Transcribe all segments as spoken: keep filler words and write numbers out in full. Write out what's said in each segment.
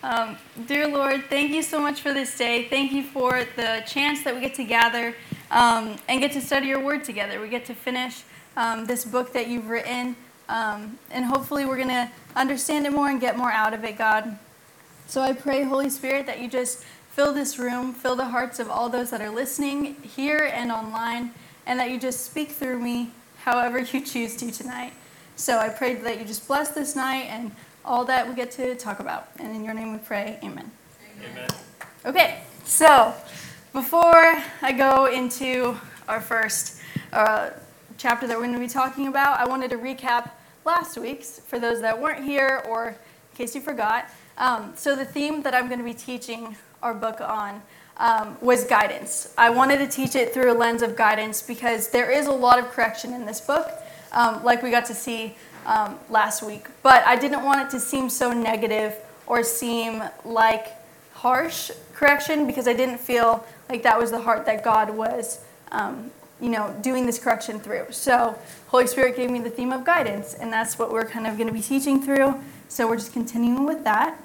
Um, dear Lord, thank you so much for this day. Thank you for the chance that we get to gather um, and get to study your word together. We get to finish um, this book that you've written, um, and hopefully we're going to understand it more and get more out of it, God. So I pray, Holy Spirit, that you just fill this room, fill the hearts of all those that are listening here and online, and that you just speak through me however you choose to tonight. So I pray that you just bless this night and all that we get to talk about. And in your name we pray, amen. Amen. Okay, so before I go into our first uh, chapter that we're going to be talking about, I wanted to recap last week's for those that weren't here or in case you forgot. Um, so the theme that I'm going to be teaching our book on um, was guidance. I wanted to teach it through a lens of guidance because there is a lot of correction in this book, um, like we got to see um, last week. But I didn't want it to seem so negative or seem like harsh correction because I didn't feel like that was the heart that God was, um, you know, doing this correction through. So Holy Spirit gave me the theme of guidance, and that's what we're kind of going to be teaching through. So we're just continuing with that.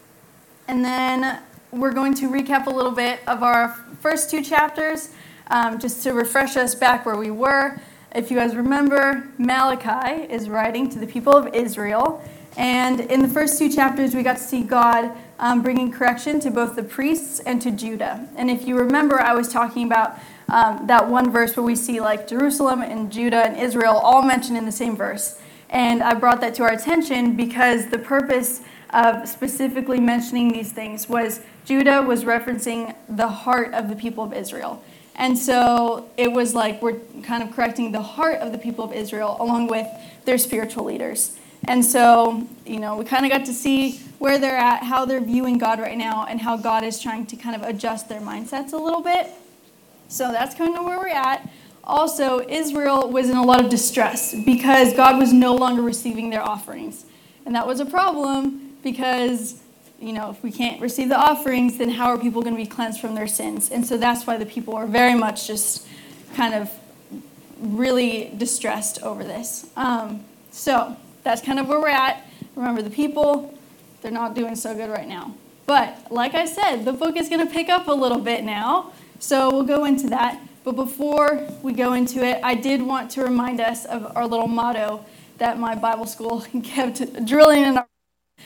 And then we're going to recap a little bit of our first two chapters, um, just to refresh us back where we were. If you guys remember, Malachi is writing to the people of Israel. And in the first two chapters, we got to see God um, bringing correction to both the priests and to Judah. And if you remember, I was talking about um, that one verse where we see like Jerusalem and Judah and Israel all mentioned in the same verse. And I brought that to our attention because the purpose of specifically mentioning these things was Judah was referencing the heart of the people of Israel. And so it was like we're kind of correcting the heart of the people of Israel along with their spiritual leaders. And so, you know, we kind of got to see where they're at, how they're viewing God right now, and how God is trying to kind of adjust their mindsets a little bit. So that's kind of where we're at. Also, Israel was in a lot of distress because God was no longer receiving their offerings. And that was a problem because, you know, if we can't receive the offerings, then how are people going to be cleansed from their sins? And so that's why the people are very much just kind of really distressed over this. Um, so that's kind of where we're at. Remember, the people, they're not doing so good right now. But like I said, the book is going to pick up a little bit now. So we'll go into that. But before we go into it, I did want to remind us of our little motto that my Bible school kept drilling in our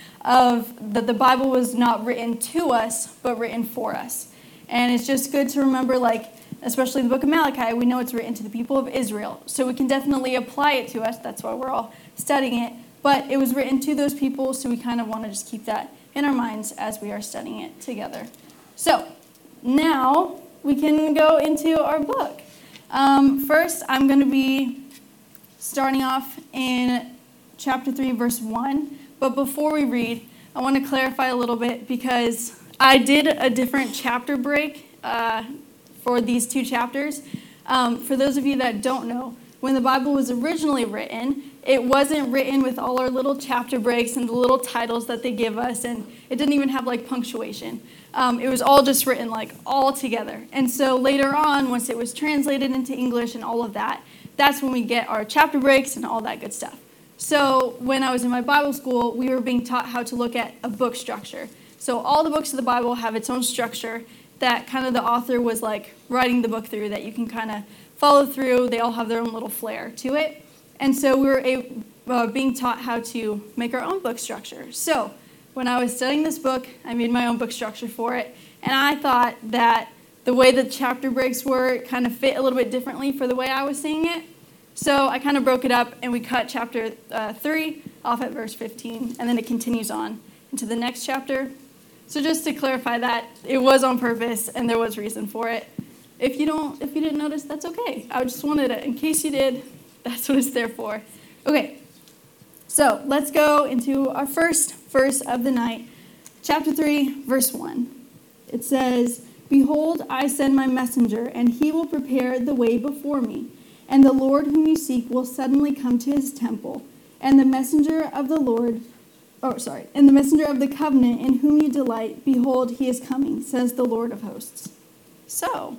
of that the Bible was not written to us, but written for us. And it's just good to remember, like, especially the book of Malachi, we know it's written to the people of Israel. So we can definitely apply it to us. That's why we're all studying it. But it was written to those people, so we kind of want to just keep that in our minds as we are studying it together. So now we can go into our book. Um, first, I'm going to be starting off in chapter three, verse one. But before we read, I want to clarify a little bit because I did a different chapter break uh, for these two chapters. Um, for those of you that don't know, when the Bible was originally written, it wasn't written with all our little chapter breaks and the little titles that they give us, and it didn't even have like punctuation. Um, it was all just written like all together. And so later on, once it was translated into English and all of that, that's when we get our chapter breaks and all that good stuff. So when I was in my Bible school, we were being taught how to look at a book structure. So all the books of the Bible have its own structure that kind of the author was like writing the book through that you can kind of follow through. They all have their own little flair to it. And so we were a, uh, being taught how to make our own book structure. So when I was studying this book, I made my own book structure for it. And I thought that the way the chapter breaks were kind of fit a little bit differently for the way I was seeing it. So I kind of broke it up, and we cut chapter uh, three off at verse fifteen, and then it continues on into the next chapter. So just to clarify that, it was on purpose, and there was reason for it. If you don't, if you didn't notice, that's okay. I just wanted it, in case you did, that's what it's there for. Okay, so let's go into our first verse of the night, chapter three, verse one. It says, "Behold, I send my messenger, and he will prepare the way before me. And the Lord whom you seek will suddenly come to his temple. And the messenger of the Lord, oh, sorry, and the messenger of the covenant in whom you delight, behold, he is coming, says the Lord of hosts." So,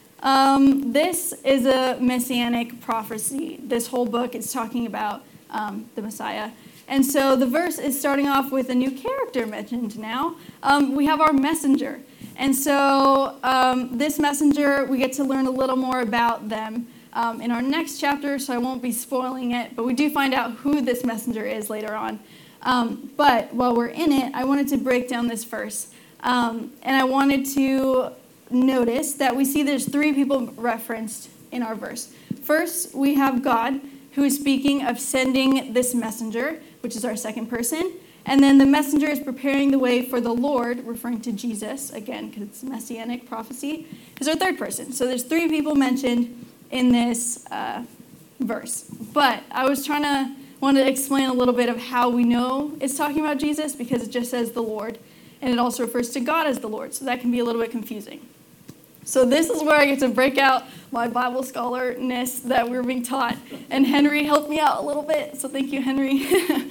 um, this is a messianic prophecy. This whole book is talking about um, the Messiah. And so the verse is starting off with a new character mentioned now. Um, we have our messenger. And so um, this messenger, we get to learn a little more about them um, in our next chapter, so I won't be spoiling it, but we do find out who this messenger is later on. Um, but while we're in it, I wanted to break down this verse. Um, and I wanted to notice that we see there's three people referenced in our verse. First, we have God, who is speaking of sending this messenger, which is our second person. And then the messenger is preparing the way for the Lord, referring to Jesus, again, because it's messianic prophecy, is our third person. So there's three people mentioned in this uh, verse. But I was trying to, want to explain a little bit of how we know it's talking about Jesus, because it just says the Lord, and it also refers to God as the Lord. So that can be a little bit confusing. So this is where I get to break out my Bible scholarness that we were being taught. And Henry helped me out a little bit, so thank you, Henry.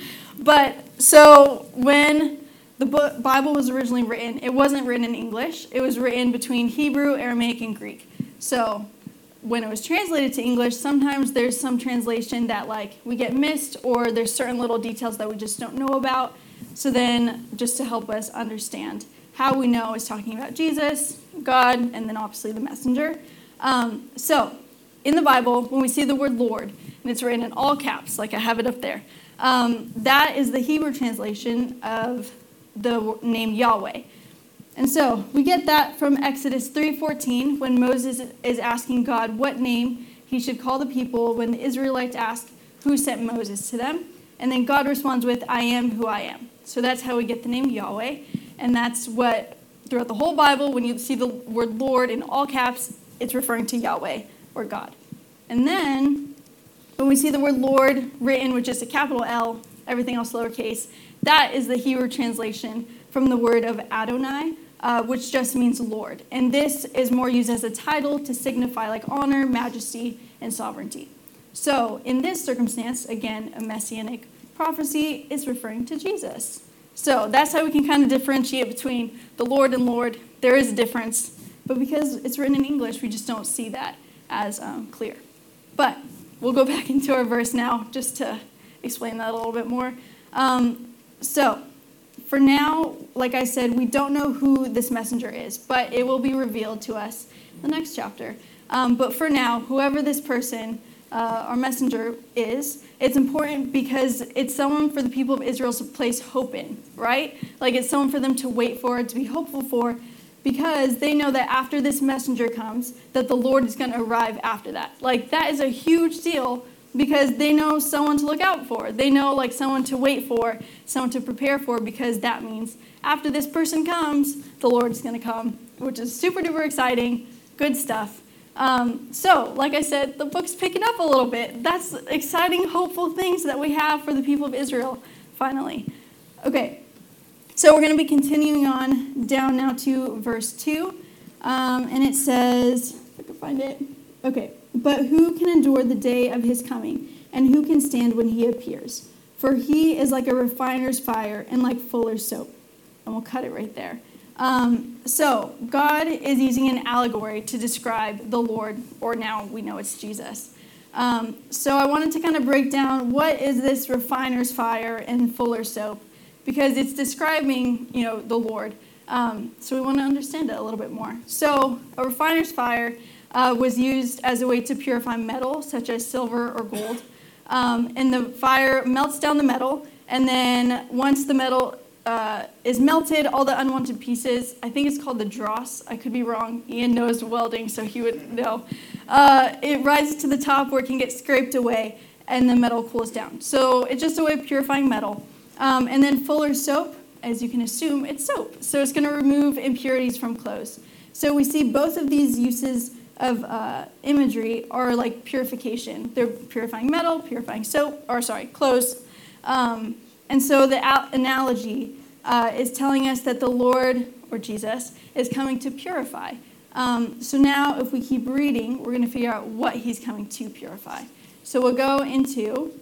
But so when the book, Bible was originally written, it wasn't written in English. It was written between Hebrew, Aramaic, and Greek. So when it was translated to English, sometimes there's some translation that like we get missed, or there's certain little details that we just don't know about. So then just to help us understand how we know it's talking about Jesus, God, and then obviously the messenger. Um, so in the Bible, when we see the word Lord, and it's written in all caps, like I have it up there, um, that is the Hebrew translation of the name Yahweh. And so we get that from Exodus three fourteen, when Moses is asking God what name he should call the people when the Israelites ask who sent Moses to them. And then God responds with, I am who I am. So that's how we get the name Yahweh. And that's what, throughout the whole Bible, when you see the word Lord in all caps, it's referring to Yahweh or God. And then when we see the word Lord written with just a capital L, everything else lowercase, that is the Hebrew translation from the word of Adonai, uh, which just means Lord. And this is more used as a title to signify like honor, majesty, and sovereignty. So in this circumstance, again, a messianic prophecy is referring to Jesus. So that's how we can kind of differentiate between the Lord and Lord. There is a difference, but because it's written in English, we just don't see that as um, clear. But we'll go back into our verse now just to explain that a little bit more. Um, so for now, like I said, we don't know who this messenger is, but it will be revealed to us in the next chapter. Um, but for now, whoever this person, uh, our messenger is, it's important because it's someone for the people of Israel to place hope in, right? Like it's someone for them to wait for, to be hopeful for, because they know that after this messenger comes, that the Lord is going to arrive after that. Like that is a huge deal because they know someone to look out for. They know like someone to wait for, someone to prepare for, because that means after this person comes, the Lord is going to come, which is super duper exciting, good stuff. Um, so, like I said, the book's picking up a little bit. That's exciting, hopeful things that we have for the people of Israel, finally. Okay, so we're going to be continuing on down now to verse two. Um, and it says, if I can find it. Okay, but who can endure the day of his coming, and who can stand when he appears? For he is like a refiner's fire and like fuller's soap. And we'll cut it right there. Um, so God is using an allegory to describe the Lord, or now we know it's Jesus. Um, so I wanted to kind of break down what is this refiner's fire and fuller's soap, because it's describing, you know, the Lord. Um, so we want to understand it a little bit more. So a refiner's fire uh, was used as a way to purify metal, such as silver or gold. Um, and the fire melts down the metal, and then once the metal Uh, is melted, all the unwanted pieces, I think it's called the dross, I could be wrong, Ian knows welding, so he would know, uh, it rises to the top where it can get scraped away, and the metal cools down. So it's just a way of purifying metal. Um, and then fuller's soap, as you can assume, it's soap, so it's going to remove impurities from clothes. So we see both of these uses of uh, imagery are like purification. They're purifying metal, purifying soap, or sorry, clothes. Um, And so the analogy uh, is telling us that the Lord, or Jesus, is coming to purify. Um, so now if we keep reading, we're going to figure out what he's coming to purify. So we'll go into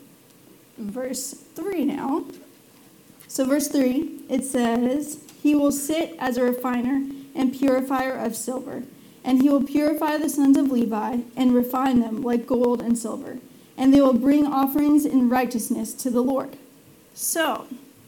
verse three now. So verse three, it says, he will sit as a refiner and purifier of silver, and he will purify the sons of Levi and refine them like gold and silver, and they will bring offerings in righteousness to the Lord. So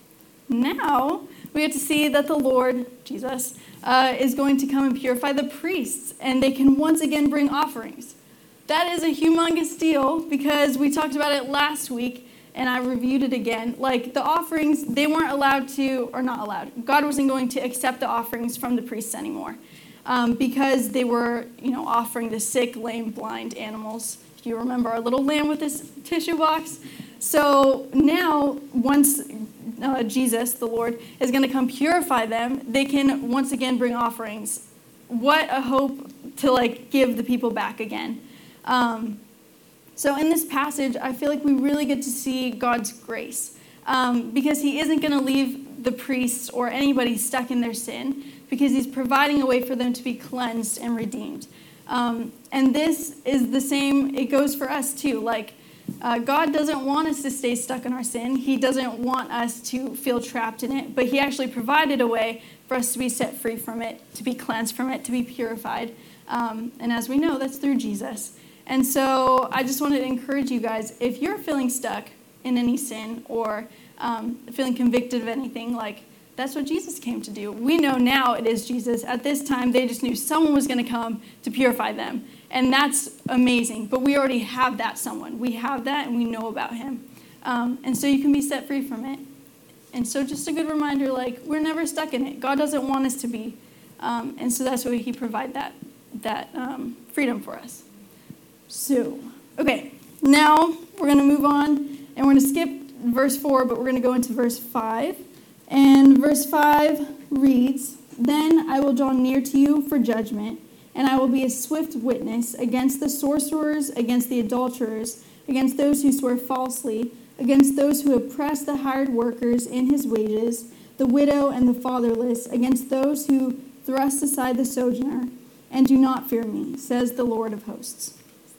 now we get to see that the Lord, Jesus, uh, is going to come and purify the priests, and they can once again bring offerings. That is a humongous deal because we talked about it last week, and I reviewed it again. Like, the offerings, they weren't allowed to, or not allowed. God wasn't going to accept the offerings from the priests anymore um, because they were, you know, offering the sick, lame, blind animals. If you remember our little lamb with this tissue box. So now, once uh, Jesus, the Lord, is going to come purify them, they can once again bring offerings. What a hope to, like, give the people back again. Um, so in this passage, I feel like we really get to see God's grace um, because he isn't going to leave the priests or anybody stuck in their sin because he's providing a way for them to be cleansed and redeemed. Um, and this is the same, it goes for us too. Like, uh, God doesn't want us to stay stuck in our sin. He doesn't want us to feel trapped in it, but he actually provided a way for us to be set free from it, to be cleansed from it, to be purified. Um, and as we know, that's through Jesus. And so I just wanted to encourage you guys, if you're feeling stuck in any sin or um, feeling convicted of anything, like, that's what Jesus came to do. We know now it is Jesus. At this time, they just knew someone was going to come to purify them. And that's amazing. But we already have that someone. We have that, and we know about him. Um, and so you can be set free from it. And so just a good reminder, like, we're never stuck in it. God doesn't want us to be. Um, and so that's why he provided that, that um, freedom for us. So, okay, now we're going to move on, and we're going to skip verse four, but we're going to go into verse five. And verse five reads, "Then I will draw near to you for judgment, and I will be a swift witness against the sorcerers, against the adulterers, against those who swear falsely, against those who oppress the hired workers in his wages, the widow and the fatherless, against those who thrust aside the sojourner, and do not fear me, says the Lord of hosts."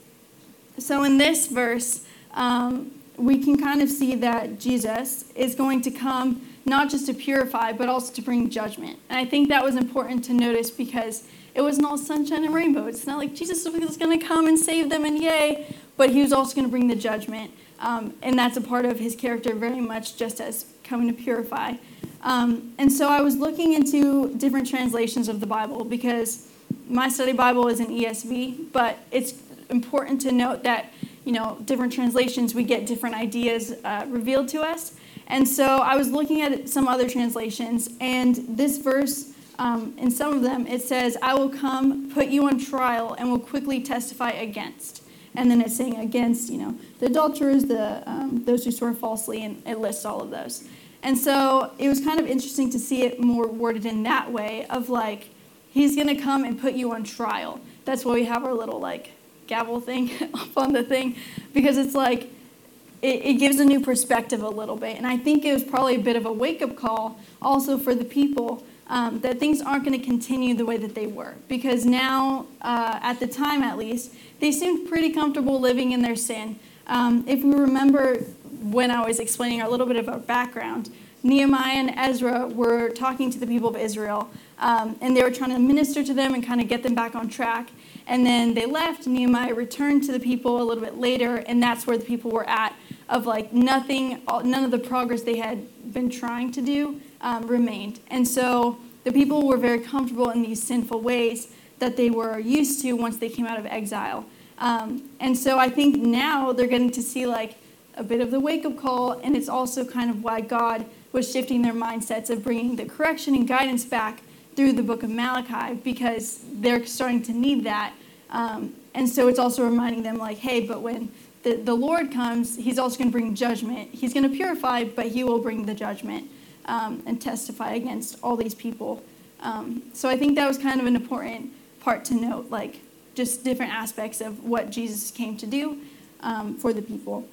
So in this verse, um, we can kind of see that Jesus is going to come not just to purify, but also to bring judgment. And I think that was important to notice because it wasn't all sunshine and rainbow. It's not like Jesus was going to come and save them and yay, but he was also going to bring the judgment. Um, and that's a part of his character very much just as coming to purify. Um, and so I was looking into different translations of the Bible because my study Bible is in E S V, but it's important to note that, you know, different translations, we get different ideas uh, revealed to us. And so I was looking at some other translations, and this verse, um, in some of them, it says, "I will come, put you on trial, and will quickly testify against." And then it's saying against, you know, the adulterers, the um, those who swear falsely, and it lists all of those. And so it was kind of interesting to see it more worded in that way of like, he's going to come and put you on trial. That's why we have our little like gavel thing up on the thing, because it's like, it, it gives a new perspective a little bit. And I think it was probably a bit of a wake-up call also for the people um, that things aren't going to continue the way that they were. Because now, uh, at the time at least, they seemed pretty comfortable living in their sin. Um, if we remember when I was explaining a little bit of our background, Nehemiah and Ezra were talking to the people of Israel, um, and they were trying to minister to them and kind of get them back on track. And then they left. Nehemiah returned to the people a little bit later, and that's where the people were at, of like nothing, none of the progress they had been trying to do um, remained. And so the people were very comfortable in these sinful ways that they were used to once they came out of exile. Um, and so I think now they're getting to see like a bit of the wake-up call, and it's also kind of why God was shifting their mindsets of bringing the correction and guidance back through the book of Malachi, because they're starting to need that. Um, and so it's also reminding them like, hey, but when the, the Lord comes, he's also going to bring judgment. He's going to purify, but he will bring the judgment um, and testify against all these people. Um, so I think that was kind of an important part to note, like just different aspects of what Jesus came to do um, for the people.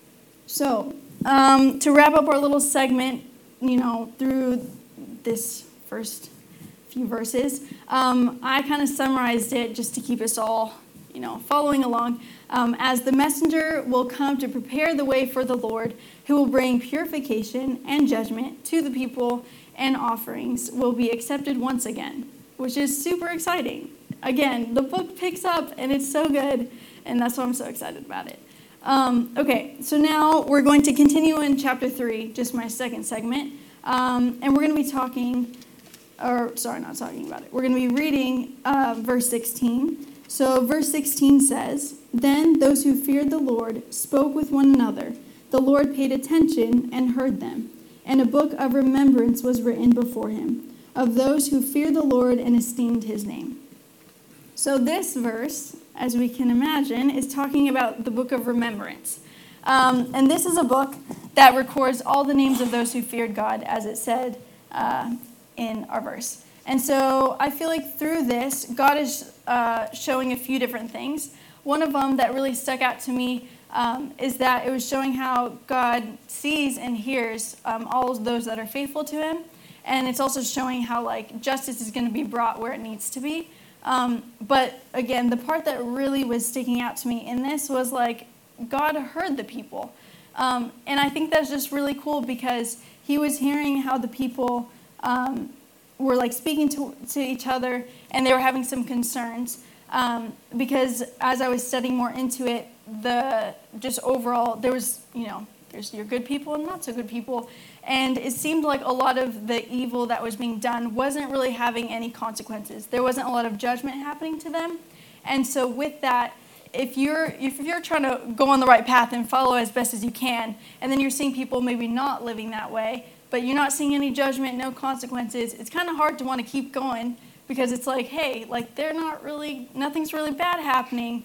So um, to wrap up our little segment, you know, through this first few verses, um, I kind of summarized it just to keep us all, you know, following along. Um, as the messenger will come to prepare the way for the Lord, who will bring purification and judgment to the people, and offerings will be accepted once again, which is super exciting. Again, the book picks up, and it's so good, and that's why I'm so excited about it. Um, okay, so now we're going to continue in chapter three, just my second segment. Um, and we're going to be talking, or sorry, not talking about it. We're going to be reading uh, verse sixteen. So verse sixteen says, "Then those who feared the Lord spoke with one another. The Lord paid attention and heard them. And a book of remembrance was written before him, of those who feared the Lord and esteemed his name." So this verse, as we can imagine, is talking about the book of remembrance. Um, and this is a book that records all the names of those who feared God, as it said uh, in our verse. And so I feel like through this, God is uh, showing a few different things. One of them that really stuck out to me um, is that it was showing how God sees and hears um, all of those that are faithful to him. And it's also showing how like justice is going to be brought where it needs to be. Um, but again, the part that really was sticking out to me in this was like God heard the people. Um, and I think that's just really cool because he was hearing how the people um, were like speaking to, to each other, and they were having some concerns. Um, because as I was studying more into it, the just overall, there was, you know, there's your good people and not so good people. And it seemed like a lot of the evil that was being done wasn't really having any consequences. There wasn't a lot of judgment happening to them. And so with that, if you're if you're trying to go on the right path and follow as best as you can, and then you're seeing people maybe not living that way, but you're not seeing any judgment, no consequences, it's kind of hard to want to keep going because it's like, hey, like they're not really, nothing's really bad happening.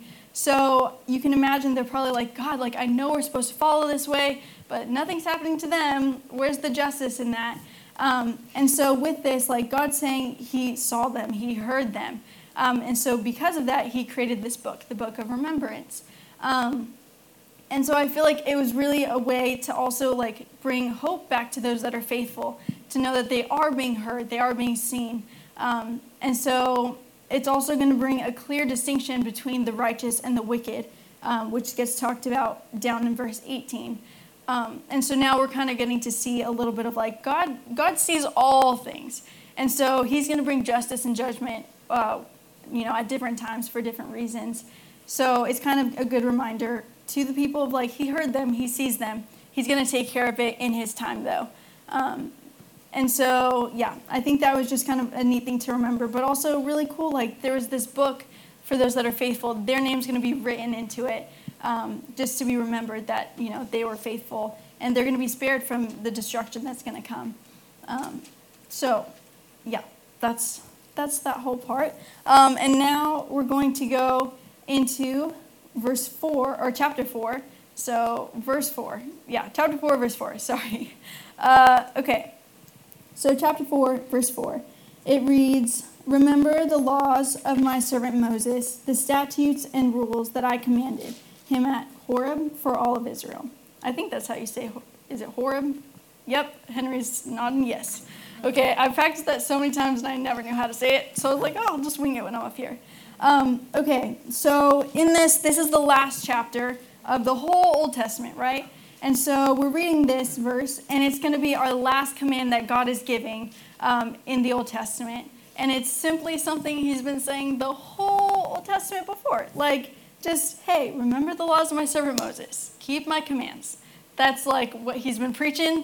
So you can imagine they're probably like, God, like I know we're supposed to follow this way, but nothing's happening to them. Where's the justice in that? Um, and so with this, like God's saying he saw them, he heard them. Um, and so because of that, he created this book, the Book of Remembrance. Um, and so I feel like it was really a way to also like bring hope back to those that are faithful, to know that they are being heard, they are being seen. Um, and so it's also going to bring a clear distinction between the righteous and the wicked, um, which gets talked about down in verse eighteen. Um, and so now we're kind of getting to see a little bit of like God, God sees all things. And so he's going to bring justice and judgment, uh, you know, at different times for different reasons. So it's kind of a good reminder to the people of like, he heard them, he sees them. He's going to take care of it in his time though. Um, and so, yeah, I think that was just kind of a neat thing to remember, but also really cool. Like there was this book for those that are faithful, their name's going to be written into it. Um, just to be remembered that, you know, they were faithful and they're going to be spared from the destruction that's going to come. Um, so, yeah, that's that's that whole part. Um, and now we're going to go into verse four, or chapter four. So, verse four. Yeah, chapter four, verse four. Sorry. Uh, okay. So, chapter four, verse four. It reads, "Remember the laws of my servant Moses, the statutes and rules that I commanded him at Horeb for all of Israel." I think that's how you say, is it Horeb? Yep, Henry's nodding yes. Okay, I've practiced that so many times and I never knew how to say it, so I was like, oh, I'll just wing it when I'm up here. Um, okay, so in this, this is the last chapter of the whole Old Testament, right? And so we're reading this verse, and it's going to be our last command that God is giving um, in the Old Testament. And it's simply something he's been saying the whole Old Testament before, like, just, hey, remember the laws of my servant Moses. Keep my commands. That's like what he's been preaching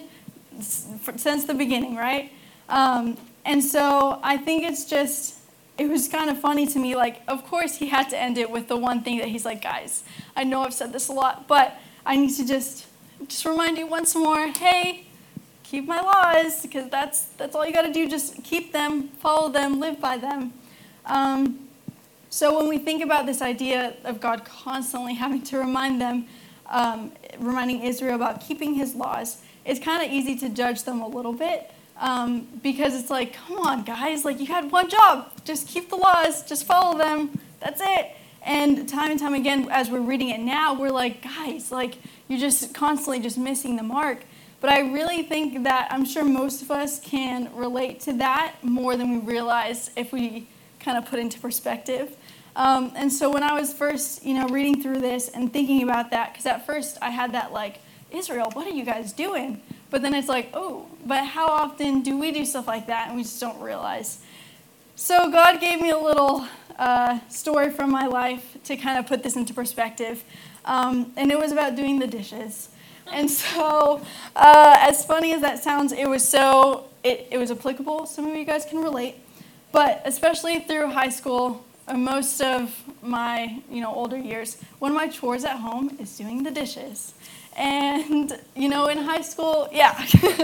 since the beginning, right? Um, and so I think it's just, it was kind of funny to me. Like, of course he had to end it with the one thing that he's like, guys, I know I've said this a lot, but I need to just, just remind you once more, hey, keep my laws, because that's, that's all you got to do. Just keep them, follow them, live by them. Um, So when we think about this idea of God constantly having to remind them, um, reminding Israel about keeping his laws, it's kind of easy to judge them a little bit um, because it's like, come on, guys, like you had one job. Just keep the laws, just follow them. That's it. And time and time again, as we're reading it now, we're like, guys, like you're just constantly just missing the mark. But I really think that I'm sure most of us can relate to that more than we realize if we kind of put into perspective. Um, and so when I was first, you know, reading through this and thinking about that, because at first I had that like, Israel, what are you guys doing? But then it's like, oh, but how often do we do stuff like that and we just don't realize? So God gave me a little uh, story from my life to kind of put this into perspective. Um, and it was about doing the dishes. And so, uh, as funny as that sounds, it was so, it, it was applicable. Some of you guys can relate. But especially through high school, or most of my, you know, older years, one of my chores at home is doing the dishes. And, you know, in high school, yeah.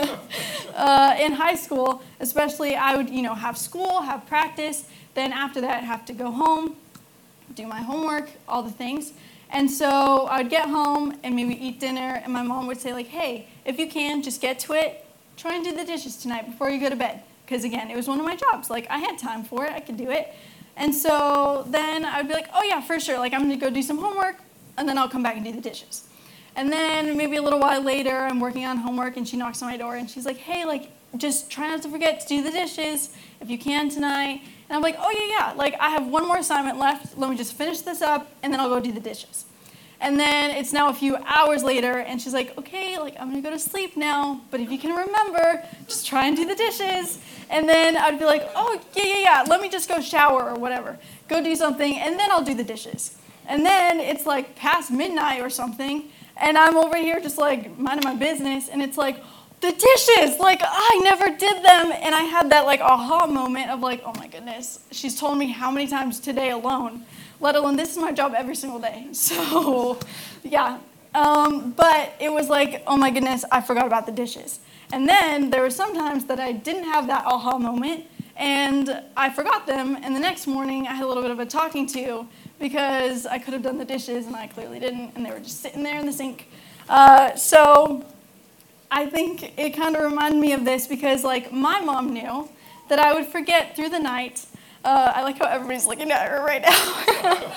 uh, in high school, especially, I would, you know, have school, have practice. Then after that, have to go home, do my homework, all the things. And so I would get home and maybe eat dinner, and my mom would say, like, hey, if you can, just get to it. Try and do the dishes tonight before you go to bed. Because, again, it was one of my jobs. Like, I had time for it. I could do it. And so then I would be like, oh, yeah, for sure. Like, I'm going to go do some homework, and then I'll come back and do the dishes. And then maybe a little while later, I'm working on homework, and she knocks on my door, and she's like, hey, like, just try not to forget to do the dishes if you can tonight. And I'm like, oh, yeah, yeah. Like, I have one more assignment left. Let me just finish this up, and then I'll go do the dishes. And then it's now a few hours later, and she's like, okay, like, I'm going to go to sleep now. But if you can remember, just try and do the dishes. And then I'd be like, oh, yeah, yeah, yeah. Let me just go shower or whatever. Go do something, and then I'll do the dishes. And then it's, like, past midnight or something, and I'm over here just, like, minding my business, and it's like, the dishes, like, I never did them. And I had that, like, aha moment of, like, oh, my goodness. She's told me how many times today alone, let alone this is my job every single day. So, yeah. Um, but it was like, oh, my goodness, I forgot about the dishes. And then there were some times that I didn't have that aha moment, and I forgot them. And the next morning, I had a little bit of a talking to because I could have done the dishes, and I clearly didn't, and they were just sitting there in the sink. Uh, so... I think it kind of reminded me of this because, like, my mom knew that I would forget through the night. Uh, I like how everybody's looking at her right now.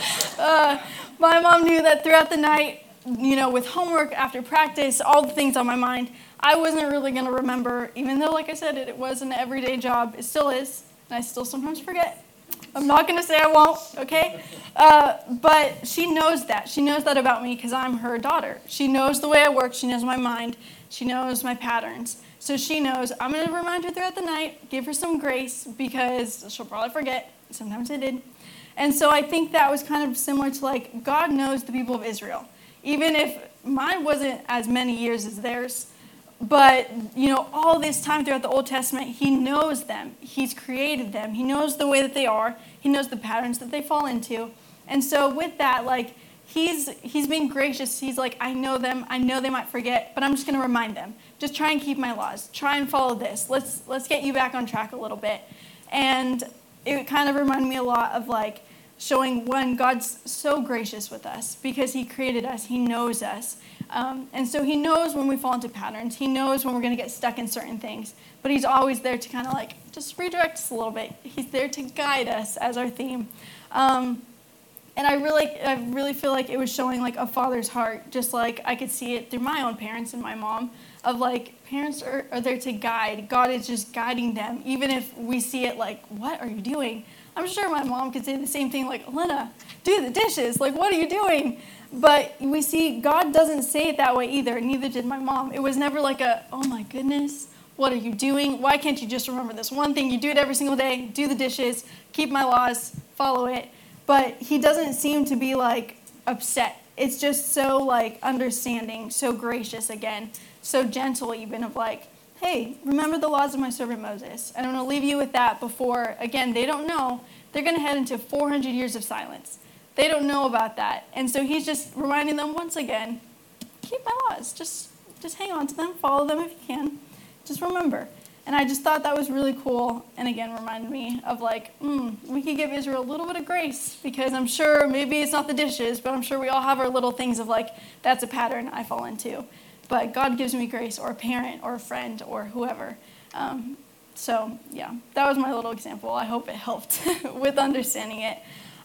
uh, my mom knew that throughout the night, you know, with homework, after practice, all the things on my mind, I wasn't really going to remember, even though, like I said, it, it was an everyday job. It still is, and I still sometimes forget. I'm not going to say I won't, okay? Uh, but she knows that. She knows that about me because I'm her daughter. She knows the way I work. She knows my mind. She knows my patterns. So she knows I'm going to remind her throughout the night, give her some grace because she'll probably forget. Sometimes I did. And so I think that was kind of similar to, like, God knows the people of Israel. Even if mine wasn't as many years as theirs, but, you know, all this time throughout the Old Testament, he knows them. He's created them. He knows the way that they are. He knows the patterns that they fall into. And so with that, like, he's he's being gracious. He's like, I know them. I know they might forget, but I'm just going to remind them. Just try and keep my laws. Try and follow this. Let's let's get you back on track a little bit. And it kind of reminded me a lot of, like, showing when God's so gracious with us because he created us. He knows us. Um, and so he knows when we fall into patterns. He knows when we're going to get stuck in certain things. But he's always there to kind of, like, just redirect us a little bit. He's there to guide us as our theme. Um, and I really I really feel like it was showing, like, a father's heart, just like I could see it through my own parents and my mom, of, like, parents are, are there to guide. God is just guiding them. Even if we see it like, what are you doing? I'm sure my mom could say the same thing, like, Elena, do the dishes. Like, what are you doing? But we see God doesn't say it that way either. Neither did my mom. It was never like a, oh my goodness, what are you doing? Why can't you just remember this one thing? You do it every single day. Do the dishes. Keep my laws. Follow it. But he doesn't seem to be, like, upset. It's just so, like, understanding, so gracious again, so gentle even, of like, hey, remember the laws of my servant Moses. And I'm going to leave you with that before, again, they don't know. They're going to head into four hundred years of silence. They don't know about that. And so he's just reminding them once again, keep my laws. Just just hang on to them. Follow them if you can. Just remember. And I just thought that was really cool. And again, reminded me of, like, mm, we could give Israel a little bit of grace because I'm sure maybe it's not the dishes, but I'm sure we all have our little things of, like, that's a pattern I fall into. But God gives me grace, or a parent or a friend or whoever. Um, so, yeah, that was my little example. I hope it helped with understanding it.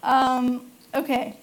Um, Okay,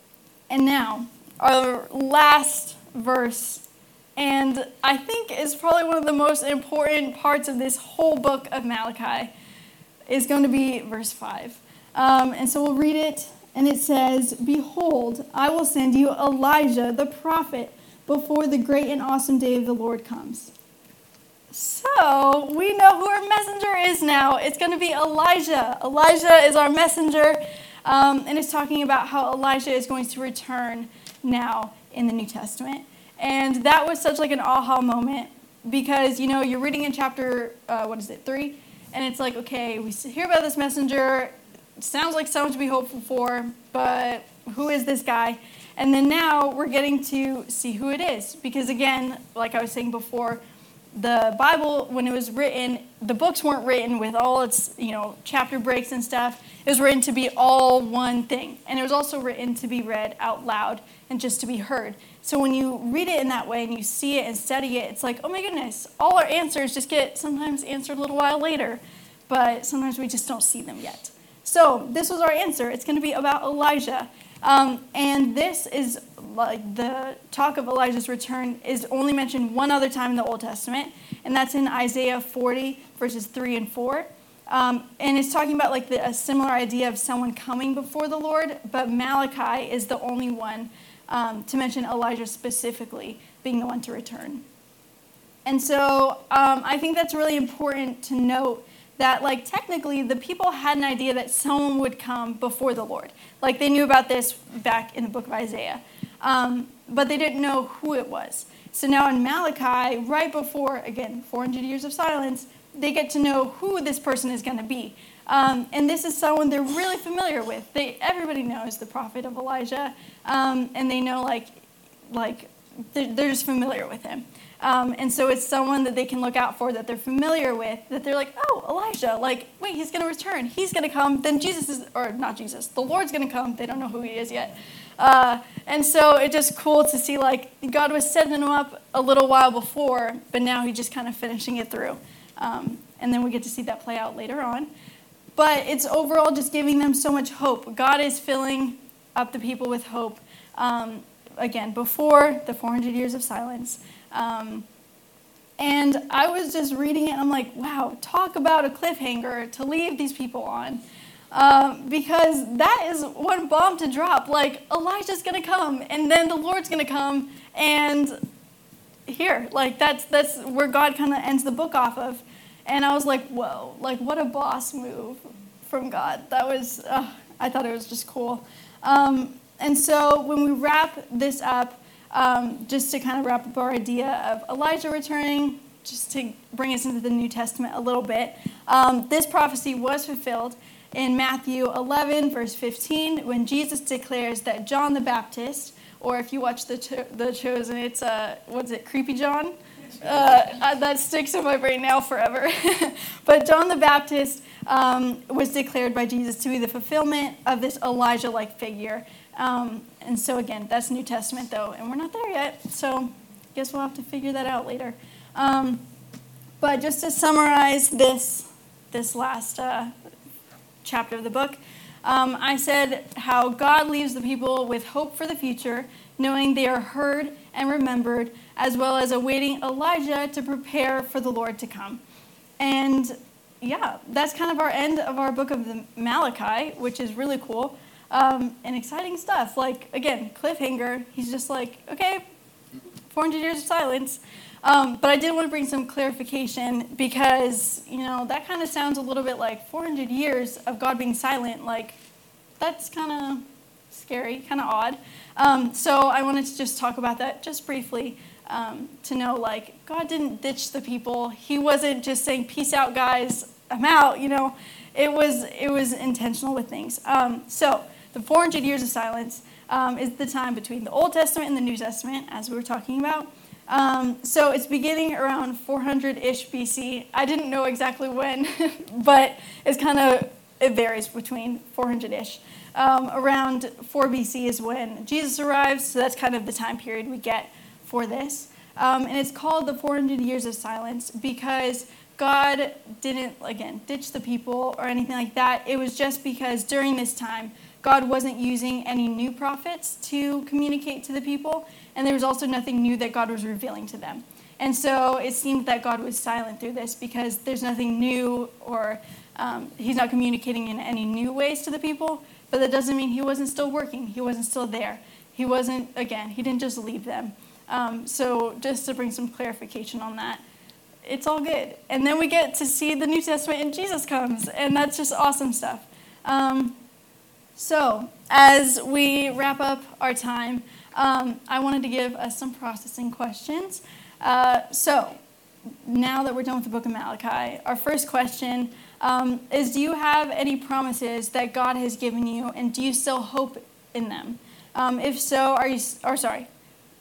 and now our last verse, and I think is probably one of the most important parts of this whole book of Malachi, is going to be verse five. Um, and so we'll read it, and it says, "Behold, I will send you Elijah the prophet before the great and awesome day of the Lord comes. So we know who our messenger is now. It's going to be Elijah. Elijah is our messenger, um, and it's talking about how Elijah is going to return now in the New Testament. And that was such like an aha moment because, you know, you're reading in chapter, uh, what is it, three? And it's like, okay, we hear about this messenger. It sounds like someone to be hopeful for, but who is this guy? And then now we're getting to see who it is. Because again, like I was saying before, the Bible, when it was written, the books weren't written with all its, you know, chapter breaks and stuff. It was written to be all one thing. And it was also written to be read out loud and just to be heard. So when you read it in that way and you see it and study it, it's like, oh my goodness, all our answers just get sometimes answered a little while later. But sometimes we just don't see them yet. So this was our answer. It's going to be about Elijah. Um, and this is like the talk of Elijah's return is only mentioned one other time in the Old Testament, and that's in Isaiah forty, verses three and four. Um, and it's talking about like the, a similar idea of someone coming before the Lord, but Malachi is the only one um, to mention Elijah specifically being the one to return. And so um, I think that's really important to note that, like, technically the people had an idea that someone would come before the Lord. Like, they knew about this back in the book of Isaiah. Um, but they didn't know who it was. So now in Malachi, right before, again, four hundred years of silence, they get to know who this person is going to be. Um, and this is someone they're really familiar with. They Everybody knows the prophet of Elijah. Um, and they know, like, like they're, they're just familiar with him. Um, and so it's someone that they can look out for, that they're familiar with, that they're like, oh, Elijah, like, wait, he's going to return. He's going to come. Then Jesus is, or not Jesus, the Lord's going to come. They don't know who he is yet. Uh, and so it's just cool to see, like, God was setting him up a little while before, but now he's just kind of finishing it through. Um, and then we get to see that play out later on. But it's overall just giving them so much hope. God is filling up the people with hope. Um, again, before the four hundred years of silence. Um, and I was just reading it, and I'm like, wow, talk about a cliffhanger to leave these people on. Um, because that is one bomb to drop. Like, Elijah's going to come, and then the Lord's going to come, and here, like, that's that's where God kind of ends the book off of. And I was like, whoa, like, what a boss move from God. That was, uh, I thought it was just cool. Um, and so when we wrap this up, Um, just to kind of wrap up our idea of Elijah returning, just to bring us into the New Testament a little bit. Um, this prophecy was fulfilled in Matthew eleven, verse fifteen, when Jesus declares that John the Baptist, or if you watch The, Cho- the Chosen, it's, uh, what's it, Creepy John? Uh, that sticks in my brain now forever. But John the Baptist um, was declared by Jesus to be the fulfillment of this Elijah-like figure. Um, and so again, that's New Testament though, and we're not there yet, so I guess we'll have to figure that out later. Um, but just to summarize this this last uh, chapter of the book, um, I said how God leaves the people with hope for the future, knowing they are heard and remembered, as well as awaiting Elijah to prepare for the Lord to come. And yeah, that's kind of our end of our book of the Malachi, which is really cool. Um, and exciting stuff. Like, again, cliffhanger. He's just like, okay, four hundred years of silence. Um, but I did want to bring some clarification because, you know, that kind of sounds a little bit like four hundred years of God being silent. Like, that's kind of scary, kind of odd. Um, so I wanted to just talk about that just briefly um, to know, like, God didn't ditch the people. He wasn't just saying, peace out, guys, I'm out, you know. It was, it was intentional with things. Um, so... The four hundred years of silence um, is the time between the Old Testament and the New Testament, as we were talking about. Um, so it's beginning around four hundred-ish B C. I didn't know exactly when, but it's kind of, it varies between four hundred-ish. Um, around four B C is when Jesus arrives, so that's kind of the time period we get for this. Um, and it's called the four hundred years of silence because God didn't, again, ditch the people or anything like that. It was just because during this time, God wasn't using any new prophets to communicate to the people, and there was also nothing new that God was revealing to them. And so it seemed that God was silent through this because there's nothing new, or um, he's not communicating in any new ways to the people, but that doesn't mean he wasn't still working. He wasn't still there. He wasn't, again, he didn't just leave them. Um, so just to bring some clarification on that, it's all good. And then we get to see the New Testament and Jesus comes, and that's just awesome stuff. Um, so as we wrap up our time, um, I wanted to give us some processing questions. Uh, so now that we're done with the book of Malachi, our first question um, is, do you have any promises that God has given you, and do you still hope in them? Um, if so, are you, or sorry,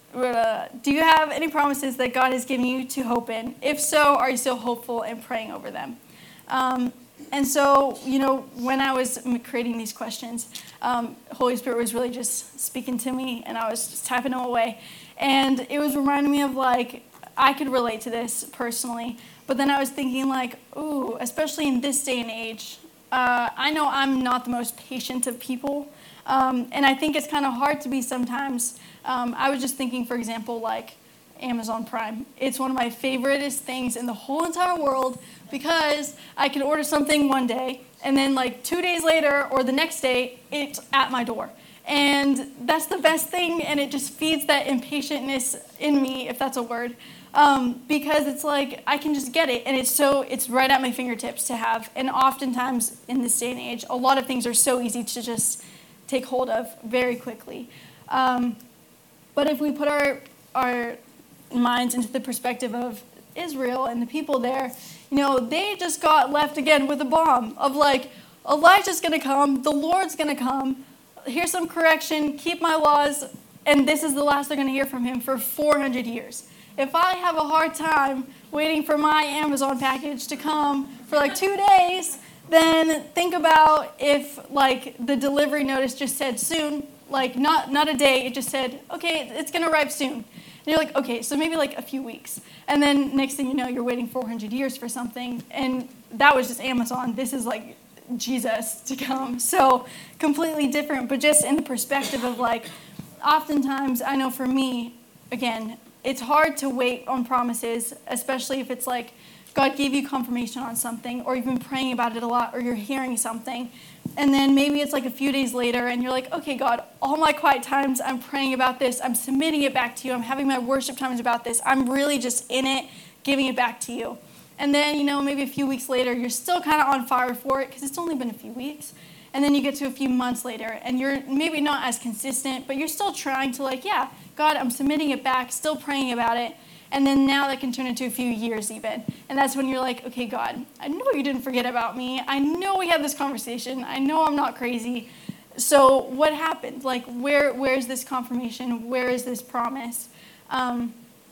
uh, do you have any promises that God has given you to hope in? If so, are you still hopeful and praying over them? Um, and so, you know, when I was creating these questions, um, Holy Spirit was really just speaking to me, and I was just typing them away. And it was reminding me of, like, I could relate to this personally, but then I was thinking, like, ooh, especially in this day and age, uh, I know I'm not the most patient of people, um, and I think it's kind of hard to be sometimes. Um, I was just thinking, for example, like Amazon Prime. It's one of my favoriteest things in the whole entire world because I can order something one day, and then like two days later or the next day, it's at my door. And that's the best thing, and it just feeds that impatientness in me, if that's a word. Um, because it's like I can just get it, and it's so it's right at my fingertips to have. And oftentimes in this day and age, a lot of things are so easy to just take hold of very quickly. Um, but if we put our our minds into the perspective of Israel and the people there, you know, they just got left again with a bomb of like, Elijah's going to come, the Lord's going to come. Here's some correction, keep my laws, and this is the last they're going to hear from him for four hundred years. If I have a hard time waiting for my Amazon package to come for like two days, then think about if like the delivery notice just said soon, like not, not a day, it just said, okay, it's going to arrive soon. And you're like, okay, so maybe like a few weeks. And then next thing you know, you're waiting four hundred years for something, and that was just Amazon. This is like Jesus to come. So completely different, but just in the perspective of like, oftentimes, I know for me, again, it's hard to wait on promises, especially if it's like God gave you confirmation on something, or you've been praying about it a lot, or you're hearing something, and then maybe it's like a few days later, and you're like, okay, God, all my quiet times, I'm praying about this, I'm submitting it back to you, I'm having my worship times about this, I'm really just in it, giving it back to you. And then, you know, maybe a few weeks later, you're still kind of on fire for it, because it's only been a few weeks. And then you get to a few months later, and you're maybe not as consistent, but you're still trying to like, yeah, God, I'm submitting it back, still praying about it. And then now that can turn into a few years even. And that's when you're like, okay, God, I know you didn't forget about me. I know we had this conversation. I know I'm not crazy. So what happened? Like, where where is this confirmation? Where is this promise? Um,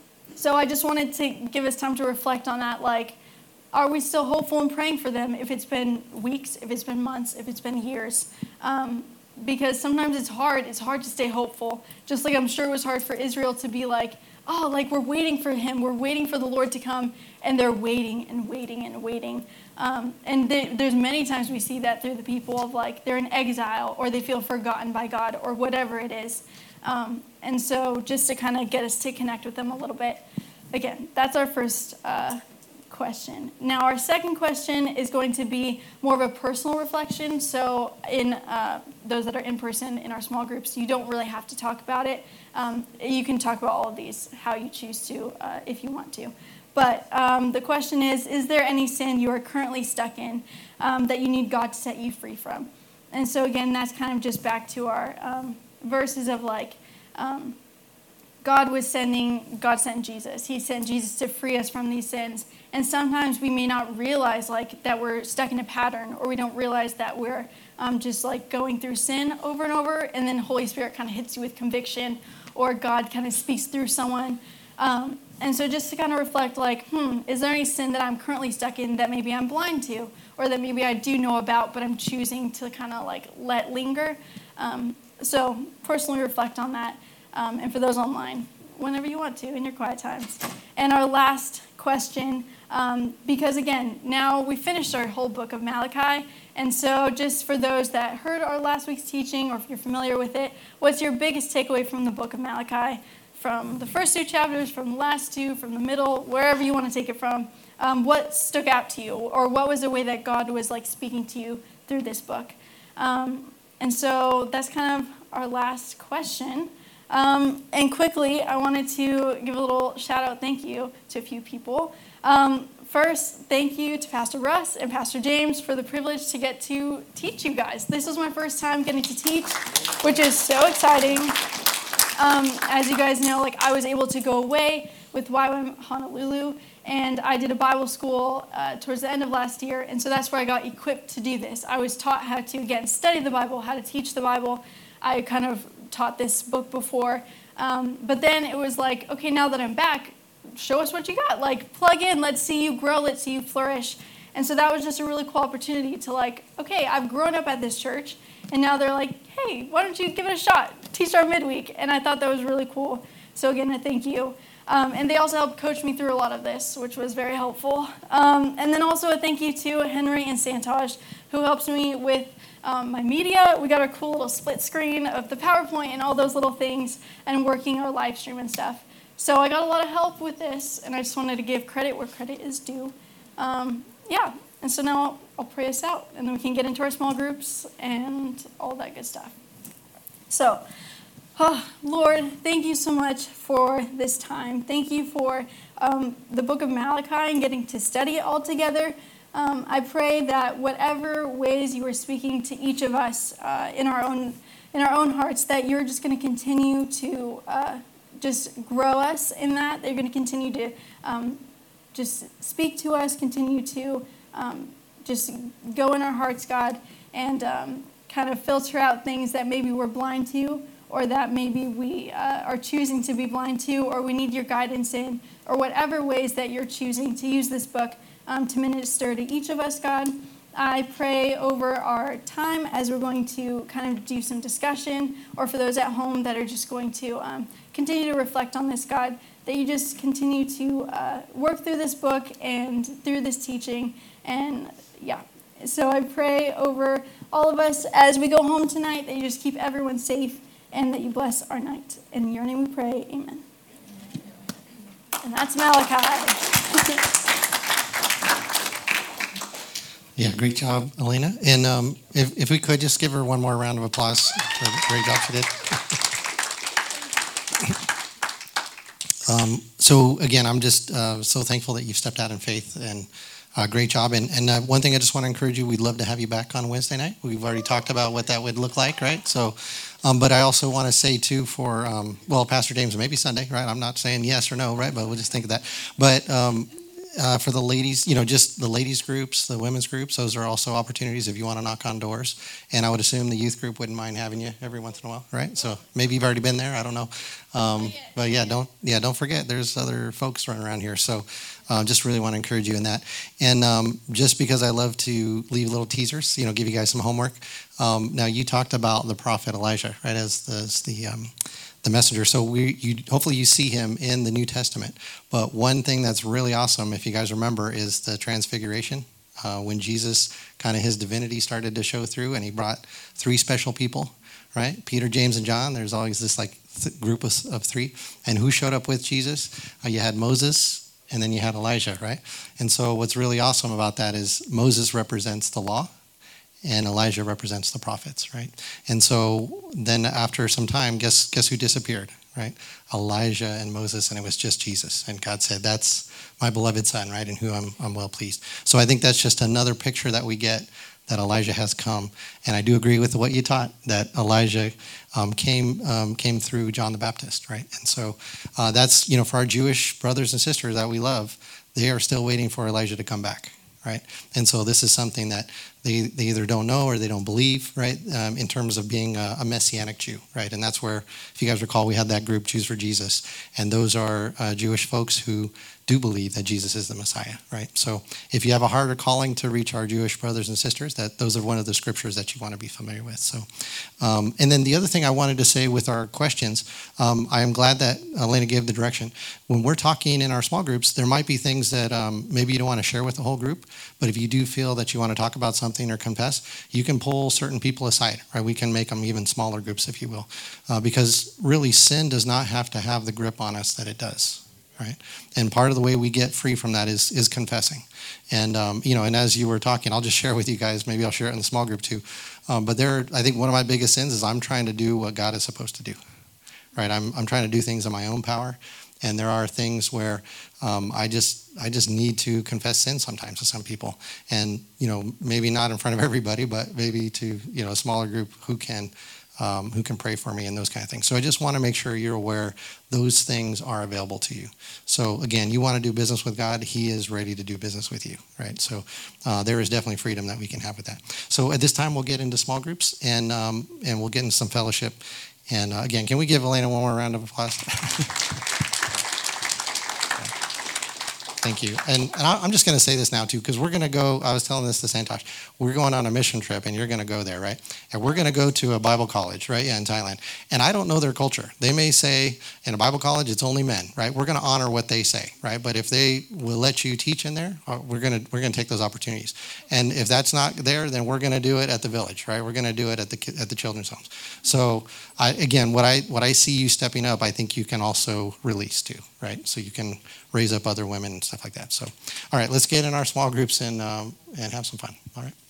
so I just wanted to give us time to reflect on that. Like, are we still hopeful and praying for them if it's been weeks, if it's been months, if it's been years? Um, because sometimes it's hard. It's hard to stay hopeful. Just like I'm sure it was hard for Israel to be like, oh, like we're waiting for him. We're waiting for the Lord to come. And they're waiting and waiting and waiting. Um, and they, there's many times we see that through the people of like they're in exile or they feel forgotten by God or whatever it is. Um, and so just to kind of get us to connect with them a little bit. Again, that's our first uh question. Now, our second question is going to be more of a personal reflection. So in uh, those that are in person in our small groups, you don't really have to talk about it. Um, you can talk about all of these how you choose to uh, if you want to. But um, the question is, is there any sin you are currently stuck in um, that you need God to set you free from? And so again, that's kind of just back to our um, verses of like, um, God was sending, God sent Jesus. He sent Jesus to free us from these sins. And sometimes we may not realize like that we're stuck in a pattern, or we don't realize that we're um, just like going through sin over and over, and then Holy Spirit kind of hits you with conviction, or God kind of speaks through someone. Um, and so just to kind of reflect like, hmm, is there any sin that I'm currently stuck in that maybe I'm blind to, or that maybe I do know about, but I'm choosing to kind of like let linger? Um, so personally reflect on that. Um, and for those online, whenever you want to in your quiet times. And our last question, um, because again, now we finished our whole book of Malachi. And so just for those that heard our last week's teaching, or if you're familiar with it, what's your biggest takeaway from the book of Malachi? From the first two chapters, from the last two, from the middle, wherever you want to take it from. Um, what stuck out to you? Or what was the way that God was like speaking to you through this book? Um, and so that's kind of our last question. Um, and quickly, I wanted to give a little shout out thank you to a few people. Um, first, thank you to Pastor Russ and Pastor James for the privilege to get to teach you guys. This was my first time getting to teach, which is so exciting. Um, as you guys know, like I was able to go away with Y WAM Honolulu, and I did a Bible school uh, towards the end of last year, and so that's where I got equipped to do this. I was taught how to, again, study the Bible, how to teach the Bible. I kind of taught this book before, um, but then it was like, okay, now that I'm back, show us what you got. Like, plug in, let's see you grow, let's see you flourish. And so that was just a really cool opportunity to like, okay, I've grown up at this church, and now they're like, hey, why don't you give it a shot? Teach our midweek. And I thought that was really cool. So again, a thank you. Um, and they also helped coach me through a lot of this, which was very helpful. Um, and then also a thank you to Henry and Santosh, who helps me with um, my media. We got a cool little split screen of the PowerPoint and all those little things, and working our live stream and stuff. So I got a lot of help with this, and I just wanted to give credit where credit is due. Um, yeah, and so now I'll, I'll pray us out, and then we can get into our small groups and all that good stuff. So, oh, Lord, thank you so much for this time. Thank you for um, the book of Malachi and getting to study it all together. Um, I pray that whatever ways you are speaking to each of us uh, in our own in our own hearts, that you're just going to continue to uh, just grow us in that. That you're going to continue to um, just speak to us, continue to um, just go in our hearts, God, and um, kind of filter out things that maybe we're blind to, or that maybe we uh, are choosing to be blind to, or we need your guidance in, or whatever ways that you're choosing to use this book um, to minister to each of us, God. I pray over our time as we're going to kind of do some discussion, or for those at home that are just going to um, continue to reflect on this, God, that you just continue to uh, work through this book and through this teaching. And yeah, so I pray over all of us as we go home tonight, that you just keep everyone safe, and that you bless our night. In your name we pray, amen. And that's Malachi. Yeah, great job, Elena. And um, if, if we could just give her one more round of applause for the great job she did. um, so again, I'm just uh, so thankful that you've stepped out in faith, and uh, great job. And, and uh, one thing I just want to encourage you, we'd love to have you back on Wednesday night. We've already talked about what that would look like, right? So, um, but I also want to say too for, um, well, Pastor James, maybe Sunday, right? I'm not saying yes or no, right? But we'll just think of that. But um, Uh, for the ladies, you know, just the ladies groups, the women's groups, those are also opportunities if you want to knock on doors. And I would assume the youth group wouldn't mind having you every once in a while, right? So maybe you've already been there, I don't know. Um, but yeah, don't yeah, don't forget there's other folks running around here. So uh, just really want to encourage you in that. And um, just because I love to leave little teasers, you know, give you guys some homework. Um, now you talked about the prophet Elijah, right, as the, as the um, the messenger. So we, you, hopefully you see him in the New Testament. But one thing that's really awesome, if you guys remember, is the Transfiguration. Uh, when Jesus, kind of his divinity started to show through, and he brought three special people, right? Peter, James, and John. There's always this like th- group of, of three. And who showed up with Jesus? Uh, you had Moses, and then you had Elijah, right? And so what's really awesome about that is Moses represents the law, and Elijah represents the prophets, right? And so then after some time, guess guess who disappeared, right? Elijah and Moses, and it was just Jesus. And God said, that's my beloved son, right, in who I'm, I'm well pleased. So I think that's just another picture that we get that Elijah has come. And I do agree with what you taught, that Elijah um, came um, came through John the Baptist, right? And so uh, that's, you know, for our Jewish brothers and sisters that we love, they are still waiting for Elijah to come back, right? And so this is something that they, they either don't know or they don't believe, right, um, in terms of being a, a Messianic Jew, right? And that's where, if you guys recall, we had that group, Jews for Jesus, and those are uh, Jewish folks who do believe that Jesus is the Messiah, right? So if you have a harder calling to reach our Jewish brothers and sisters, that those are one of the scriptures that you want to be familiar with. So, um, and then the other thing I wanted to say with our questions, um, I am glad that Elena gave the direction. When we're talking in our small groups, there might be things that um, maybe you don't want to share with the whole group, but if you do feel that you want to talk about something or confess, you can pull certain people aside, right? We can make them even smaller groups, if you will, uh, because really sin does not have to have the grip on us that it does. Right, and part of the way we get free from that is is confessing, and um, you know, and as you were talking, I'll just share with you guys. Maybe I'll share it in the small group too. Um, but there, I think one of my biggest sins is I'm trying to do what God is supposed to do. Right, I'm I'm trying to do things in my own power, And there are things where um, I just I just need to confess sin sometimes to some people, and you know maybe not in front of everybody, but maybe to you know a smaller group who can um, who can pray for me and those kind of things. So I just want to make sure you're aware those things are available to you. So again, you want to do business with God, He is ready to do business with you, right? So uh, there is definitely freedom that we can have with that. So at this time, we'll get into small groups and um, and we'll get into some fellowship. And uh, again, can we give Elena one more round of applause? Thank you. And, and I'm just going to say this now, too, because we're going to go, I was telling this to Santosh, we're going on a mission trip, and you're going to go there, right? And we're going to go to a Bible college, right? Yeah, in Thailand. And I don't know their culture. They may say, in a Bible college, it's only men, right? We're going to honor what they say, right? But if they will let you teach in there, we're going to we're going to take those opportunities. And if that's not there, then we're going to do it at the village, right? We're going to do it at the at the children's homes. So, I, again, what I what I see you stepping up, I think you can also release, too, right? So you can raise up other women and stuff like that. So, all right, let's get in our small groups and um, and have some fun. All right.